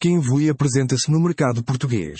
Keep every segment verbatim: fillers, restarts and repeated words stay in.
Kenvue apresenta-se no mercado português.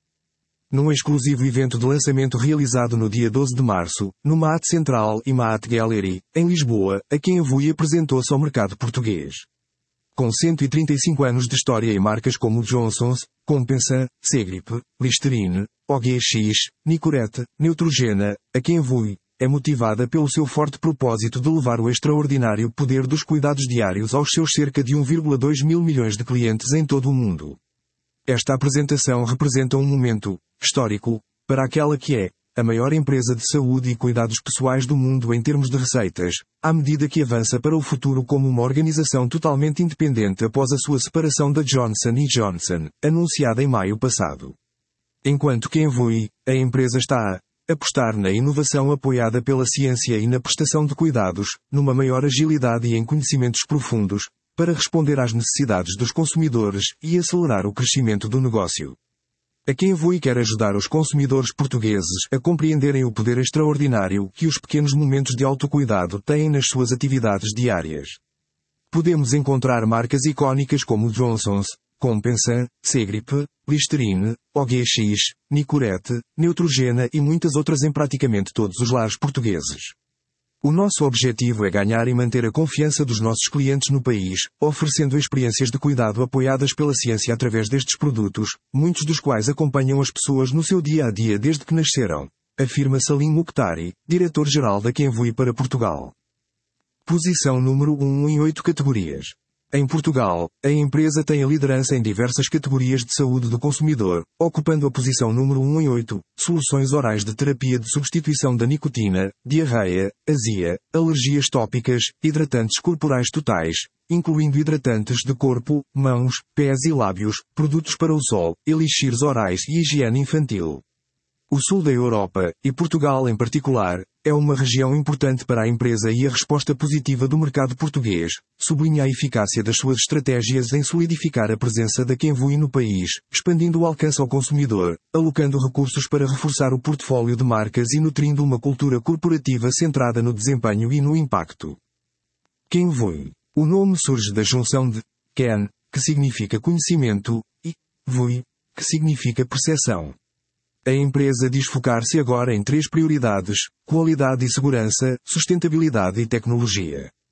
Num exclusivo evento de lançamento realizado no dia doze de março, no M A A T Central e M A A T Gallery, em Lisboa, a Kenvue apresentou-se ao mercado português. Com cento e trinta e cinco anos de história e marcas como Johnson's, Compensa, Segrip, Listerine, O G X, Nicorette, Neutrogena, a Kenvue é motivada pelo seu forte propósito de levar o extraordinário poder dos cuidados diários aos seus cerca de um vírgula dois mil milhões de clientes em todo o mundo. Esta apresentação representa um momento histórico para aquela que é a maior empresa de saúde e cuidados pessoais do mundo em termos de receitas, à medida que avança para o futuro como uma organização totalmente independente após a sua separação da Johnson and Johnson, anunciada em maio passado. Enquanto Kenvue, a empresa está a apostar na inovação apoiada pela ciência e na prestação de cuidados, numa maior agilidade e em conhecimentos profundos, para responder às necessidades dos consumidores e acelerar o crescimento do negócio. A Kenvue quer ajudar os consumidores portugueses a compreenderem o poder extraordinário que os pequenos momentos de autocuidado têm nas suas atividades diárias. Podemos encontrar marcas icónicas como Johnson's, Compensa, Segrip, Listerine, O G X, Nicorette, Neutrogena e muitas outras em praticamente todos os lares portugueses. O nosso objetivo é ganhar e manter a confiança dos nossos clientes no país, oferecendo experiências de cuidado apoiadas pela ciência através destes produtos, muitos dos quais acompanham as pessoas no seu dia a dia desde que nasceram, afirma Salim Mukhtari, diretor-geral da Kenvue para Portugal. Posição número um em oito categorias. Em Portugal, a empresa tem a liderança em diversas categorias de saúde do consumidor, ocupando a posição número um em oito, soluções orais de terapia de substituição da nicotina, diarreia, azia, alergias tópicas, hidratantes corporais totais, incluindo hidratantes de corpo, mãos, pés e lábios, produtos para o sol, elixires orais e higiene infantil. O sul da Europa, e Portugal em particular, é uma região importante para a empresa e a resposta positiva do mercado português sublinha a eficácia das suas estratégias em solidificar a presença da Kenvue no país, expandindo o alcance ao consumidor, alocando recursos para reforçar o portfólio de marcas e nutrindo uma cultura corporativa centrada no desempenho e no impacto. Kenvue. O nome surge da junção de Ken, que significa conhecimento, e Vue, que significa percepção. A empresa diz focar-se agora em três prioridades: qualidade e segurança, sustentabilidade e tecnologia.